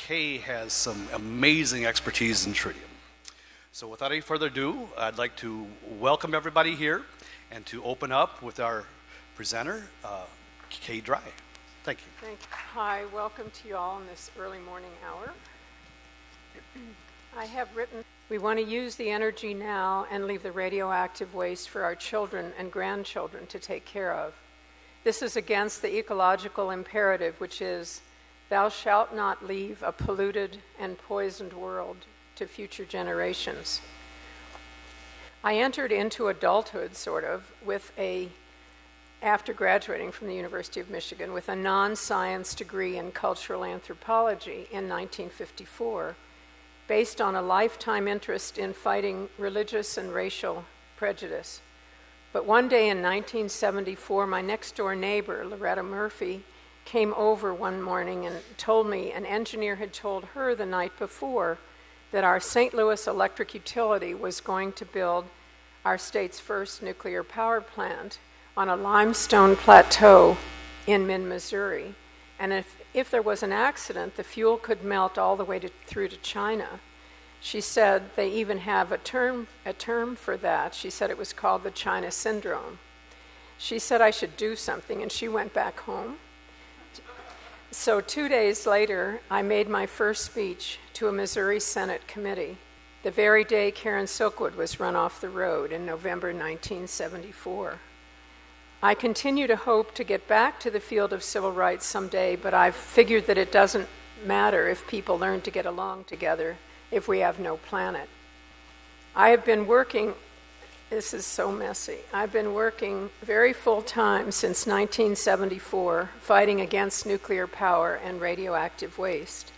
Kay has some amazing expertise in tritium. So without any further ado, I'd like to welcome everybody here and to open up with our presenter, Kay Dry. Thank you. Thank you. Hi, welcome to you all in this early morning hour. I have written, we want to use the energy now and leave the radioactive waste for our children and grandchildren to take care of. This is against the ecological imperative, which is, thou shalt not leave a polluted and poisoned world to future generations. I entered into adulthood, after graduating from the University of Michigan, with a non-science degree in cultural anthropology in 1954, based on a lifetime interest in fighting religious and racial prejudice. But one day in 1974, my next-door neighbor, Loretta Murphy, came over one morning and told me an engineer had told her the night before that our St. Louis electric utility was going to build our state's first nuclear power plant on a limestone plateau in mid-Missouri. And if there was an accident, the fuel could melt all the way through to China. She said they even have a term for that. She said it was called the China Syndrome. She said I should do something, and she went back home. So 2 days later, I made my first speech to a Missouri Senate committee, the very day Karen Silkwood was run off the road in November 1974. I continue to hope to get back to the field of civil rights someday, but I've figured that it doesn't matter if people learn to get along together if we have no planet. I have been working, this is so messy, I've been working very full-time since 1974, fighting against nuclear power and radioactive waste.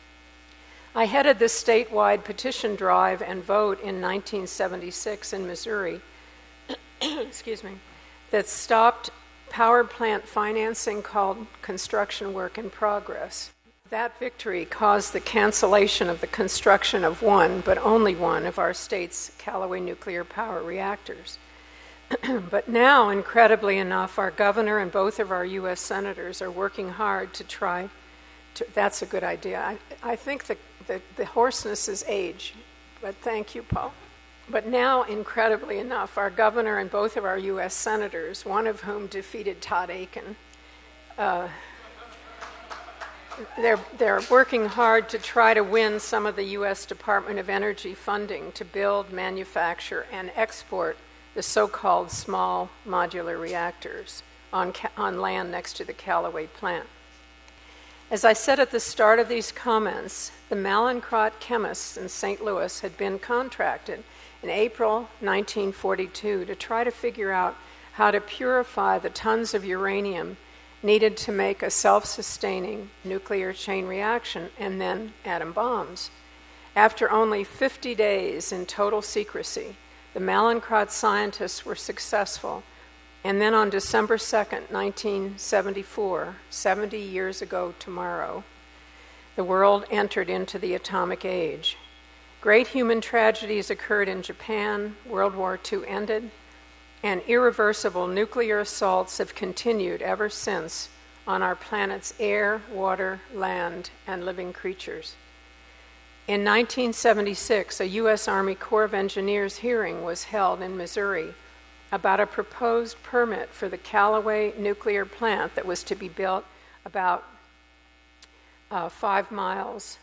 I headed the statewide petition drive and vote in 1976 in Missouri, excuse me, that stopped power plant financing called construction work in progress. That victory caused the cancellation of the construction of one, but only one, of our state's Callaway nuclear power reactors. But now, incredibly enough, our governor and both of our U.S. senators are working hard to try to, that's a good idea. I think the hoarseness is age, but thank you, Paul. But now, incredibly enough, our governor and both of our U.S. senators, one of whom defeated Todd Akin, they're working hard to try to win some of the U.S. Department of Energy funding to build, manufacture, and export the so-called small modular reactors on land next to the Callaway plant. As I said at the start of these comments, the Mallinckrodt chemists in St. Louis had been contracted in April 1942 to try to figure out how to purify the tons of uranium needed to make a self-sustaining nuclear chain reaction and then atom bombs. After only 50 days in total secrecy, the Mallinckrodt scientists were successful, and then on December 2nd, 1974, 70 years ago tomorrow, the world entered into the atomic age. Great human tragedies occurred in Japan, World War II ended, and irreversible nuclear assaults have continued ever since on our planet's air, water, land, and living creatures. In 1976, a U.S. Army Corps of Engineers hearing was held in Missouri about a proposed permit for the Callaway nuclear plant that was to be built about 5 miles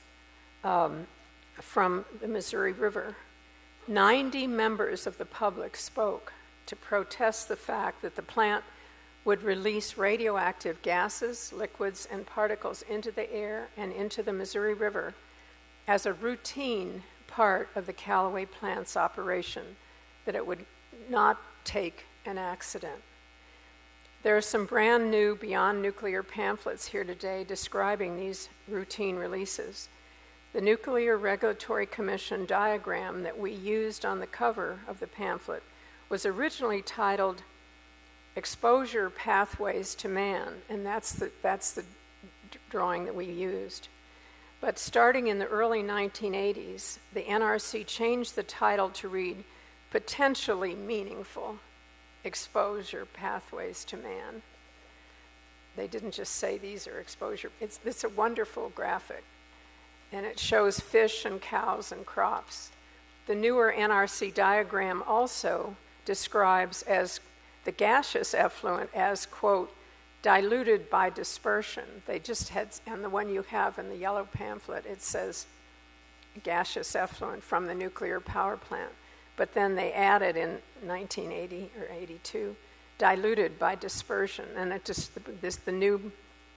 from the Missouri River. 90 members of the public spoke to protest the fact that the plant would release radioactive gases, liquids, and particles into the air and into the Missouri River as a routine part of the Callaway plant's operation, that it would not take an accident. There are some brand new Beyond Nuclear pamphlets here today describing these routine releases. The Nuclear Regulatory Commission diagram that we used on the cover of the pamphlet was originally titled Exposure Pathways to Man, and that's the drawing that we used. But starting in the early 1980s, the NRC changed the title to read Potentially Meaningful Exposure Pathways to Man. They didn't just say these are exposure. It's a wonderful graphic. and it shows fish and cows and crops. The newer NRC diagram also describes as the gaseous effluent as, quote, diluted by dispersion. They just had, and the one you have in the yellow pamphlet, it says gaseous effluent from the nuclear power plant. But then they added in 1980 or 82, diluted by dispersion. And it just, the new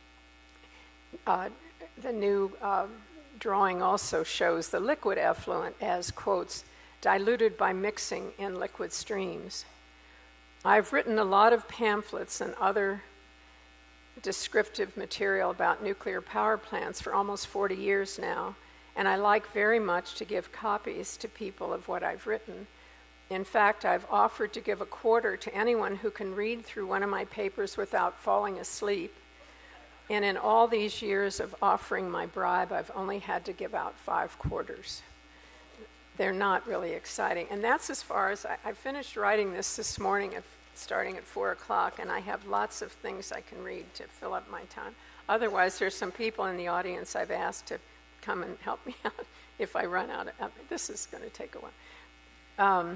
drawing also shows the liquid effluent as, quotes, diluted by mixing in liquid streams. I've written a lot of pamphlets and other descriptive material about nuclear power plants for almost 40 years now, and I like very much to give copies to people of what I've written. In fact, I've offered to give a quarter to anyone who can read through one of my papers without falling asleep. And in all these years of offering my bribe, I've only had to give out 5 quarters. They're not really exciting. And that's as far as I finished writing this morning starting at 4 o'clock, and I have lots of things I can read to fill up my time. Otherwise, there's some people in the audience I've asked to come and help me out if I run out of this is going to take a while.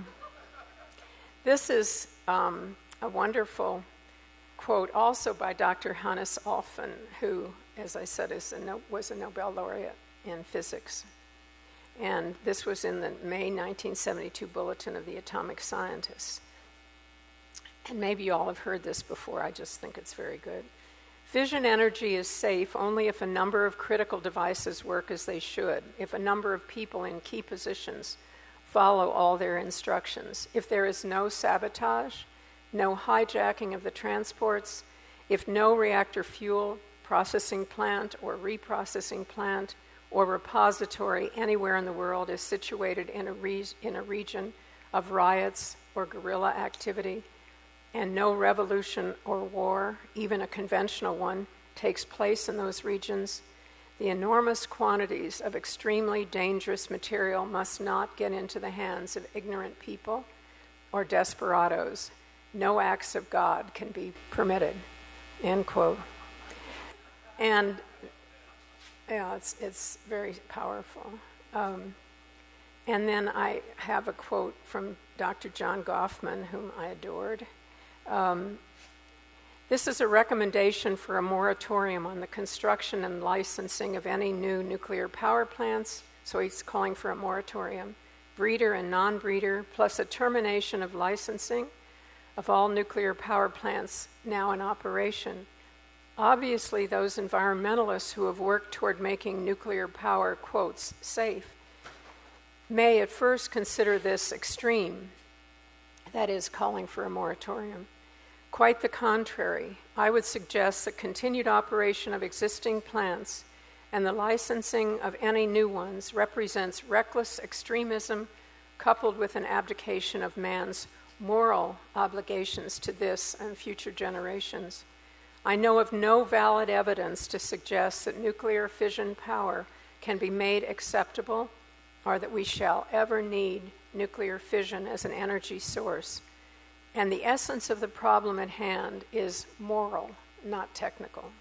This is a wonderful quote also by Dr. Hannes Alfvén, who, as I said, was a Nobel laureate in physics. And this was in the May 1972 Bulletin of the Atomic Scientists. And maybe you all have heard this before, I just think it's very good. Fission energy is safe only if a number of critical devices work as they should, if a number of people in key positions follow all their instructions, if there is no sabotage, no hijacking of the transports, if no reactor fuel processing plant or reprocessing plant or repository anywhere in the world is situated in a region of riots or guerrilla activity, and no revolution or war, even a conventional one, takes place in those regions, the enormous quantities of extremely dangerous material must not get into the hands of ignorant people or desperados. No acts of God can be permitted, end quote. And yeah, it's very powerful. And then I have a quote from Dr. John Goffman, whom I adored. This is a recommendation for a moratorium on the construction and licensing of any new nuclear power plants, so he's calling for a moratorium, breeder and non-breeder, plus a termination of licensing of all nuclear power plants now in operation. Obviously, those environmentalists who have worked toward making nuclear power, quotes, safe, may at first consider this extreme, that is, calling for a moratorium. Quite the contrary, I would suggest that continued operation of existing plants and the licensing of any new ones represents reckless extremism coupled with an abdication of man's moral obligations to this and future generations. I know of no valid evidence to suggest that nuclear fission power can be made acceptable or that we shall ever need nuclear fission as an energy source. And the essence of the problem at hand is moral, not technical.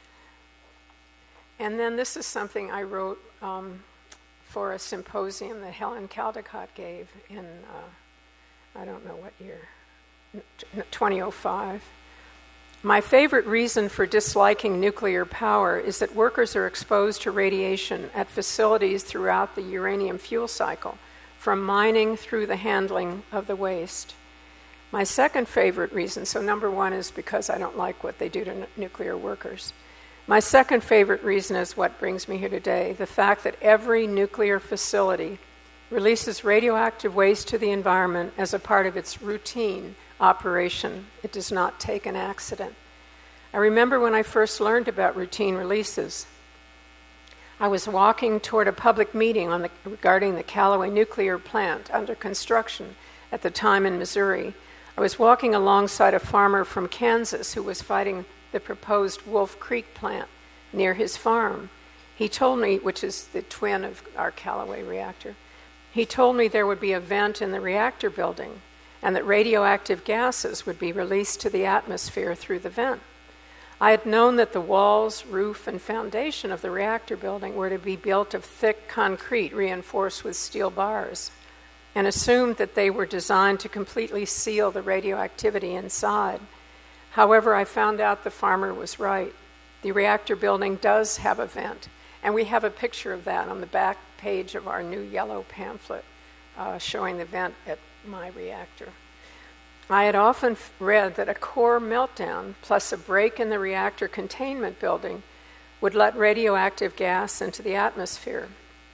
And then this is something I wrote for a symposium that Helen Caldicott gave in, I don't know what year, 2005. My favorite reason for disliking nuclear power is that workers are exposed to radiation at facilities throughout the uranium fuel cycle, from mining through the handling of the waste. My second favorite reason, so number one is because I don't like what they do to nuclear workers. My second favorite reason is what brings me here today, the fact that every nuclear facility releases radioactive waste to the environment as a part of its routine operation. It does not take an accident. I remember when I first learned about routine releases. I was walking toward a public meeting regarding the Callaway nuclear plant under construction at the time in Missouri. I was walking alongside a farmer from Kansas who was fighting the proposed Wolf Creek plant near his farm. He told me, which is the twin of our Callaway reactor, he told me there would be a vent in the reactor building and that radioactive gases would be released to the atmosphere through the vent. I had known that the walls, roof, and foundation of the reactor building were to be built of thick concrete reinforced with steel bars, and assumed that they were designed to completely seal the radioactivity inside. However, I found out the farmer was right. The reactor building does have a vent, and we have a picture of that on the back page of our new yellow pamphlet showing the vent at my reactor. I had often read that a core meltdown plus a break in the reactor containment building would let radioactive gas into the atmosphere.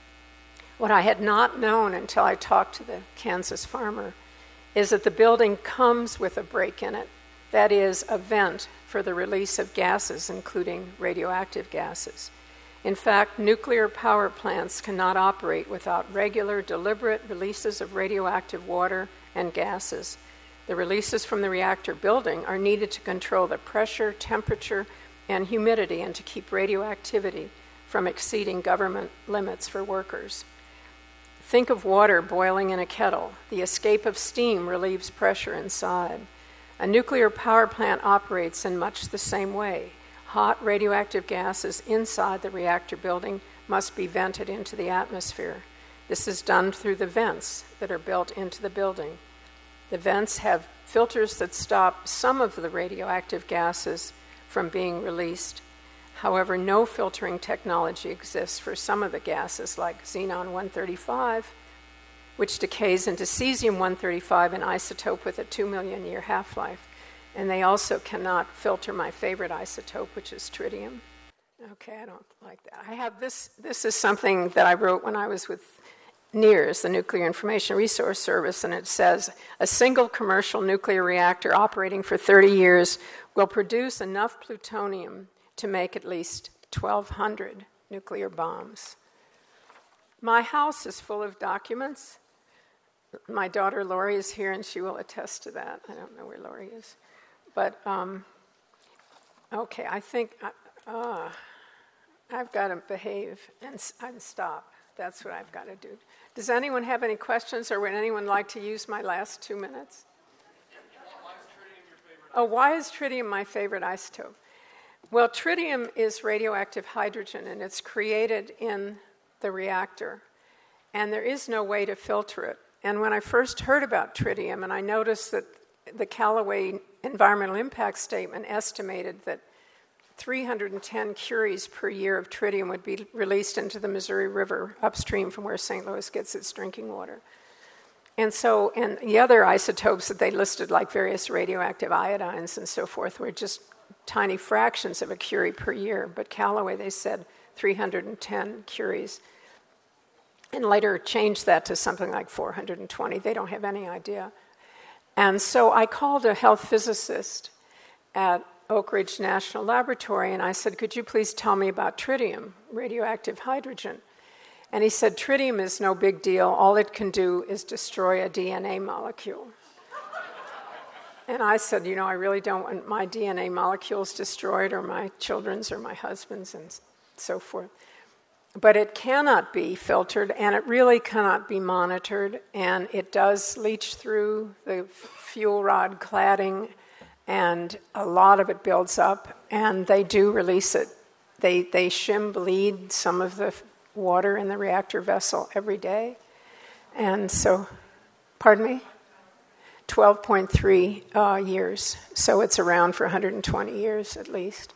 What I had not known until I talked to the Kansas farmer is that the building comes with a break in it, that is, a vent for the release of gases, including radioactive gases. In fact, nuclear power plants cannot operate without regular, deliberate releases of radioactive water and gases. The releases from the reactor building are needed to control the pressure, temperature, and humidity and to keep radioactivity from exceeding government limits for workers. Think of water boiling in a kettle. The escape of steam relieves pressure inside. A nuclear power plant operates in much the same way. Hot radioactive gases inside the reactor building must be vented into the atmosphere. This is done through the vents that are built into the building. The vents have filters that stop some of the radioactive gases from being released. However, no filtering technology exists for some of the gases, like xenon-135, which decays into cesium-135, an isotope with a 2 million year half-life. And they also cannot filter my favorite isotope, which is tritium. Okay, I don't like that. I have this. This is something that I wrote when I was with NIRS, the Nuclear Information Resource Service, and it says, a single commercial nuclear reactor operating for 30 years will produce enough plutonium to make at least 1,200 nuclear bombs. My house is full of documents. My daughter Lori is here, and she will attest to that. I don't know where Lori is. But, okay, I think I've got to behave and stop. That's what I've got to do. Does anyone have any questions, or would anyone like to use my last 2 minutes? Why is tritium my favorite isotope? Well, tritium is radioactive hydrogen, and it's created in the reactor, and there is no way to filter it. And when I first heard about tritium, and I noticed that the Callaway Environmental Impact Statement estimated that 310 curies per year of tritium would be released into the Missouri River upstream from where St. Louis gets its drinking water. And the other isotopes that they listed, like various radioactive iodines and so forth, were just tiny fractions of a curie per year. But Callaway, they said 310 curies. And later changed that to something like 420. They don't have any idea. And so I called a health physicist at Oak Ridge National Laboratory, and I said, could you please tell me about tritium, radioactive hydrogen? And he said, tritium is no big deal. All it can do is destroy a DNA molecule. And I said, I really don't want my DNA molecules destroyed, or my children's, or my husband's, and so forth. But it cannot be filtered, and it really cannot be monitored, and it does leach through the fuel rod cladding, and a lot of it builds up, and they do release it. They shim bleed some of the water in the reactor vessel every day. And so, pardon me? 12.3 years. So it's around for 120 years at least.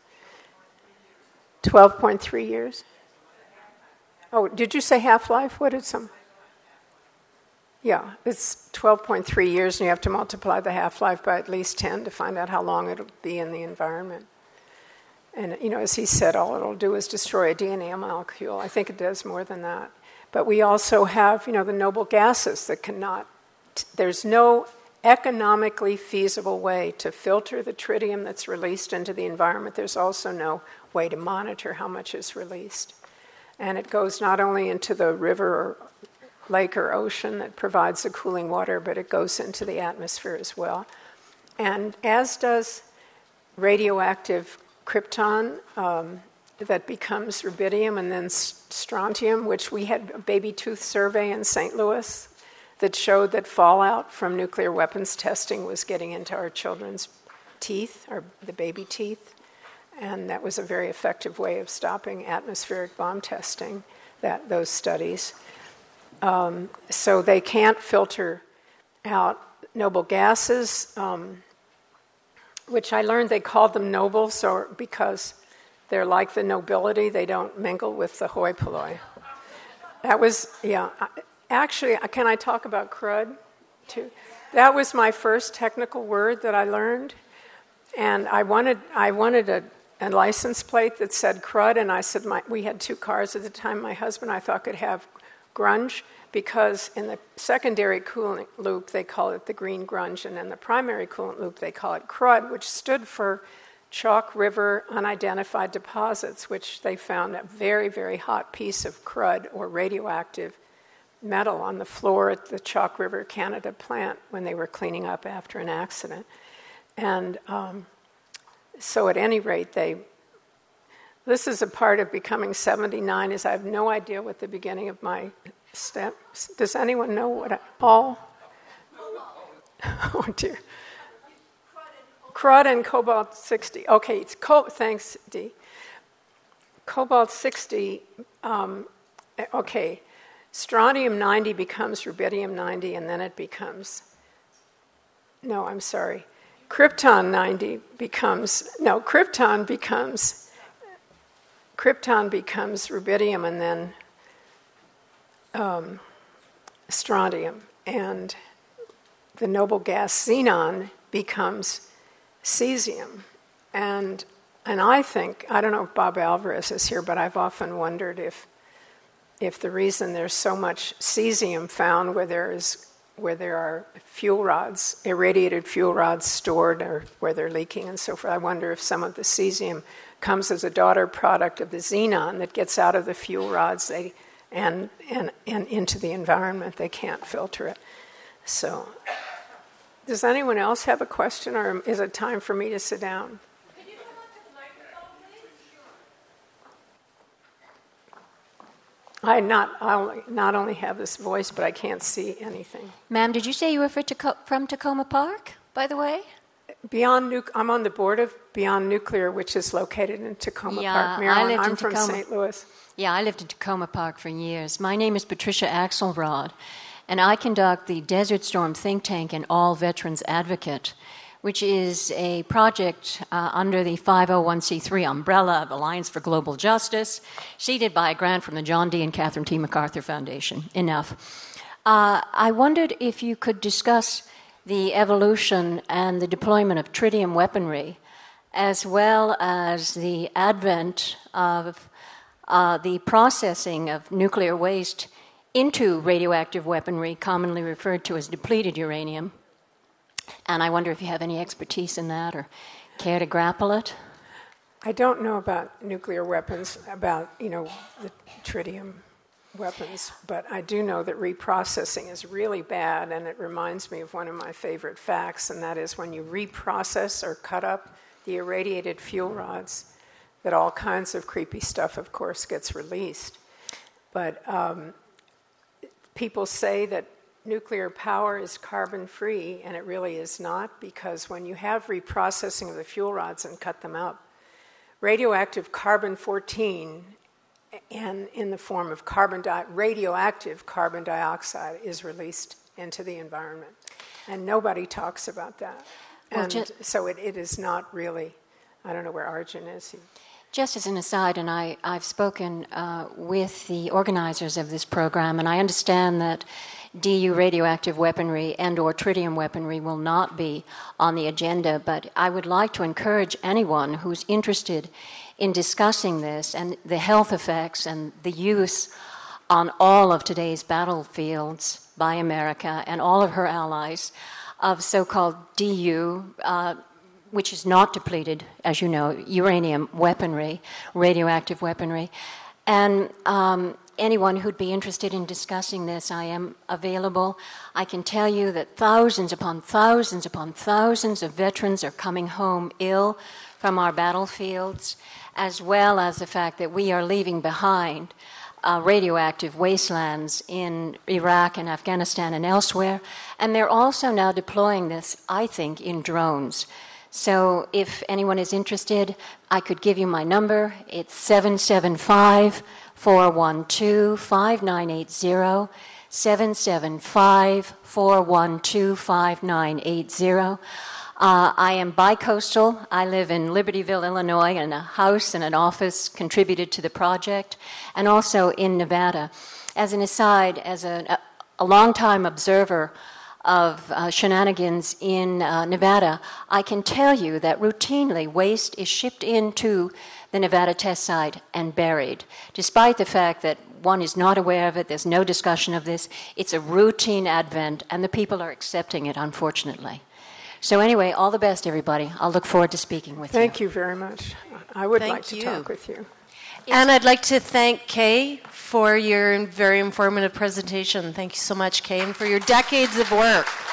12.3 years? Oh, did you say half-life? What did some? Yeah, it's 12.3 years, and you have to multiply the half-life by at least 10 to find out how long it'll be in the environment. And, as he said, all it'll do is destroy a DNA molecule. I think it does more than that. But we also have, the noble gases that cannot, there's no economically feasible way to filter the tritium that's released into the environment. There's also no way to monitor how much is released. And it goes not only into the river or lake or ocean that provides the cooling water, but it goes into the atmosphere as well. And as does radioactive krypton that becomes rubidium and then strontium, which we had a baby tooth survey in St. Louis that showed that fallout from nuclear weapons testing was getting into our children's teeth, or the baby teeth. And that was a very effective way of stopping atmospheric bomb testing, those studies. So they can't filter out noble gases, which I learned they called them noble because they're like the nobility. They don't mingle with the hoi polloi. That was, yeah. Actually, can I talk about crud, too? That was my first technical word that I learned. And I wanted a license plate that said crud, and I said we had 2 cars at the time. My husband, I thought, could have grunge, because in the secondary coolant loop, they call it the green grunge, and in the primary coolant loop, they call it crud, which stood for Chalk River Unidentified Deposits, which they found a very, very hot piece of crud or radioactive metal on the floor at the Chalk River, Canada plant when they were cleaning up after an accident. And so at any rate, this is a part of becoming 79, is I have no idea what the beginning of my steps. Does anyone know what Paul? Oh dear. Crud and cobalt 60. Okay, it's thanks, Dee. Cobalt 60, okay. Strontium 90 becomes rubidium 90, and then it becomes, no, I'm sorry. Krypton 90 becomes rubidium and then strontium. And the noble gas xenon becomes cesium. And I think, I don't know if Bob Alvarez is here, but I've often wondered if the reason there's so much cesium found where there are fuel rods, irradiated fuel rods stored or where they're leaking and so forth, I wonder if some of the cesium comes as a daughter product of the xenon that gets out of the fuel rods and into the environment. They can't filter it. So, does anyone else have a question, or is it time for me to sit down? Could you come up to the microphone, please? I not only have this voice, but I can't see anything. Ma'am, did you say you were from Tacoma Park, by the way? I'm on the board of Beyond Nuclear, which is located in Tacoma Park, Maryland. I'm from St. Louis. Yeah, I lived in Tacoma Park for years. My name is Patricia Axelrod, and I conduct the Desert Storm think tank and All Veterans Advocate, which is a project under the 501c3 umbrella of Alliance for Global Justice, seeded by a grant from the John D. and Catherine T. MacArthur Foundation. Enough. I wondered if you could discuss the evolution and the deployment of tritium weaponry, as well as the advent of the processing of nuclear waste into radioactive weaponry, commonly referred to as depleted uranium. And I wonder if you have any expertise in that or care to grapple it? I don't know about nuclear weapons, about, the tritium weapons, but I do know that reprocessing is really bad, and it reminds me of one of my favorite facts, and that is when you reprocess or cut up the irradiated fuel rods, that all kinds of creepy stuff, of course, gets released. But people say that nuclear power is carbon-free, and it really is not, because when you have reprocessing of the fuel rods and cut them up, radioactive carbon-14 and in the form of radioactive carbon dioxide is released into the environment. And nobody talks about that. And so it is not really, I don't know where Arjun is. Just as an aside, and I've spoken with the organizers of this program, and I understand that DU radioactive weaponry and or tritium weaponry will not be on the agenda, but I would like to encourage anyone who's interested in discussing this and the health effects and the use on all of today's battlefields by America and all of her allies of so-called DU, which is not depleted, as you know, uranium weaponry, radioactive weaponry. And anyone who'd be interested in discussing this, I am available. I can tell you that thousands upon thousands upon thousands of veterans are coming home ill from our battlefields, as well as the fact that we are leaving behind radioactive wastelands in Iraq and Afghanistan and elsewhere. And they're also now deploying this, I think, in drones. So if anyone is interested, I could give you my number. It's 775-412-5980, 775-412-5980. I am bi-coastal. I live in Libertyville, Illinois, in a house and an office contributed to the project, and also in Nevada. As an aside, as a long-time observer of shenanigans in Nevada, I can tell you that routinely waste is shipped into the Nevada test site and buried. Despite the fact that one is not aware of it, there's no discussion of this, it's a routine advent, and the people are accepting it, unfortunately. So anyway, all the best, everybody. I'll look forward to speaking with you. Thank you very much. I would like to talk with you. And I'd like to thank Kay for your very informative presentation. Thank you so much, Kay, and for your decades of work.